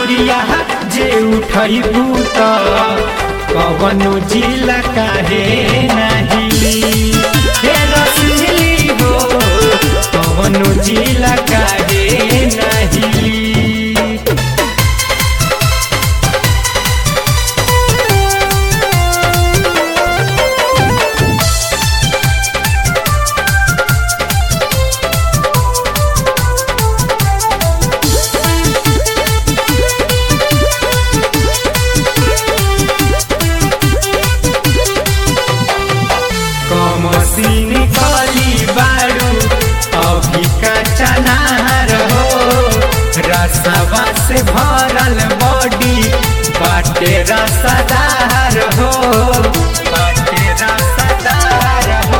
पुरिया जे उठैबू त कवनो जिला काहे नाही हे रसली हो कवनो जिला काहे नाही। कमसीन काली बारू अभी का चनार हो रसवा से भरल बॉडी बाटे रसदार हो बाटे रसदार हो।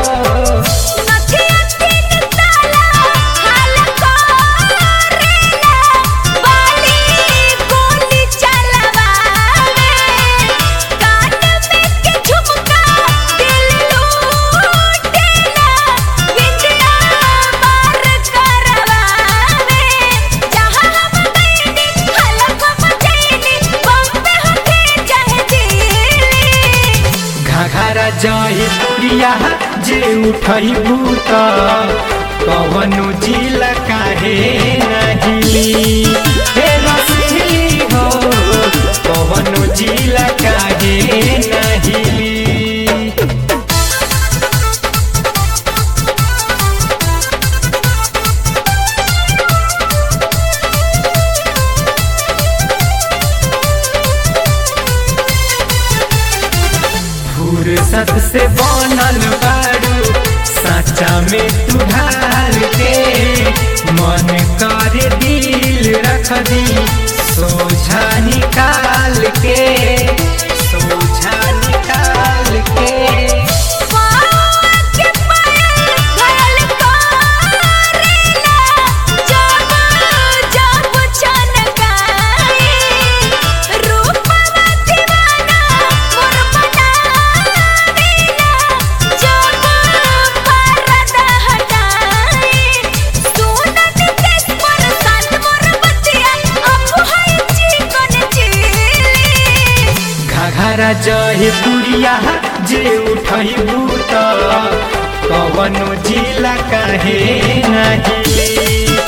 घाघरा जही पुरिया जे उठैबू त कवनो जिला काहे नाही हे रसली हो कवनो जिला काहे नाही। फुर्सत से बनल बारू साचा में तू ढाल के मन करे दिल रख दी सोझा निकाल के सोझा निकाल के। घाघरा जही पुरिया जे उठैबू त कवनो जिला काहे नाही।